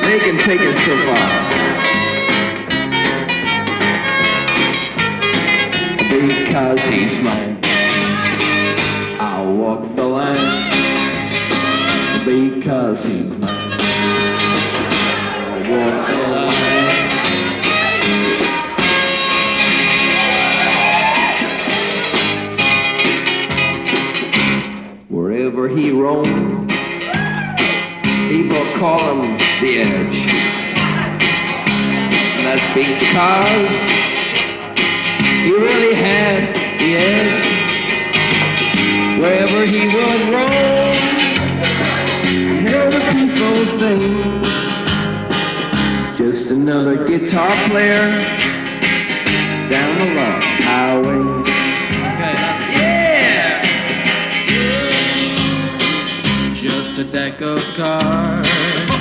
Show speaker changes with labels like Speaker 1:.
Speaker 1: They can take it so far. Because he's mine, I'll walk the line. Because he's mine, I'll walk the line. Wherever he roams, people call him the Edge. And that's because he really had the edge. Wherever he would roam, hear the people sing. Just another guitar player down the long highway. Okay, that's yeah. Just a deck of cards